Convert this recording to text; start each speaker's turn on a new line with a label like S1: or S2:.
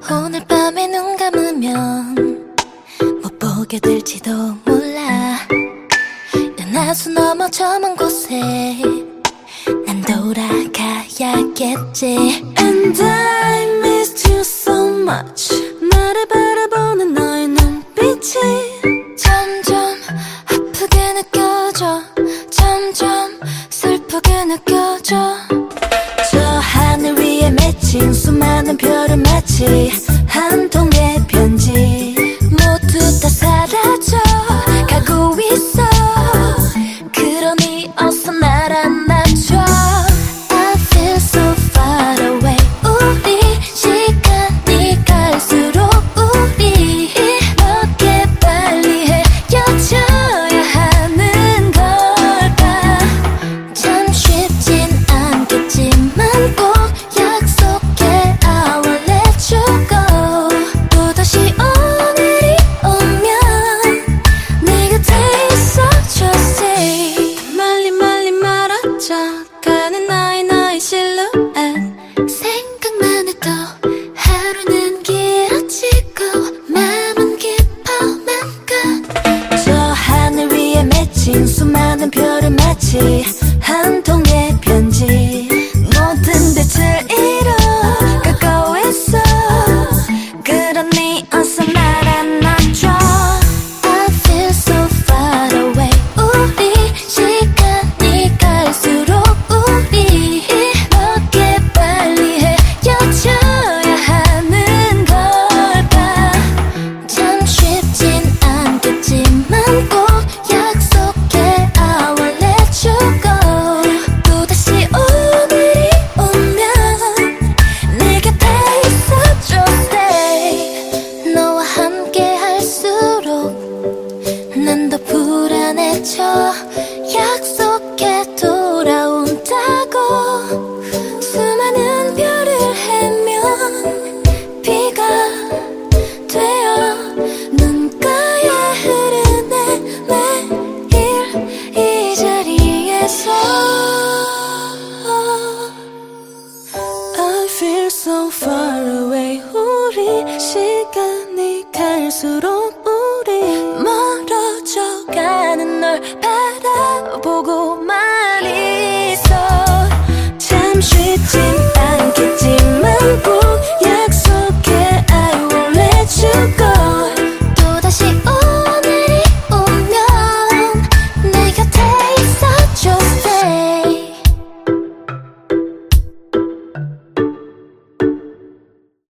S1: 오늘 밤에 눈 감으면 못 보게 될지도 몰라. 연하수 넘어 저 먼 곳에 난 돌아가야겠지.
S2: And I missed you so much. 나를 바라보는 너의 눈빛이
S1: 점점 아프게 느껴져. 점점 슬프게 느껴져.
S2: 저 하늘 위에 맺힌 수많은 별은 마치 한 통의 편지.
S1: 모두 다 사라져 가고 있어. 그러니 어서 날 안아줘. I feel so far away. 우리 시간이 갈수록 우리 이렇게 빨리 헤어져야 하는 걸까. 참 쉽진 않겠지만 꼭 약속해 I will let you go. 또다시 오늘이 오면 네 곁에 있어줘. Say
S2: 멀리 멀리 멀어져 가는 너의 실루엣.
S1: 생각만 해도 하루는 길어지고 맘은 깊어만 가.
S2: 저 하늘 위에 맺힌 수많은 별은 마치 한 통의 편지. 모든 빛을 잃어 가고 있어. 그러니 어서 날 안아줘.
S1: I feel so far away. 우리 시간이 갈수록 우리 이렇게 빨리 헤어져야 하는 걸까. 참 쉽진 않겠지만 꼭 약속해 I will let you go. 또다시 오늘이 오면 내 곁에 있어줘. Stay 너와 함께 할수록 난 더 불안해져. 약속해 돌아온다고. 수많은 별을 헤면 비가 되어 눈가에 흐르네. 매일 이 자리에서
S2: I feel so far away. 우리 시간이 갈수록 우리
S1: 멀어져 가는 널 바라보고만이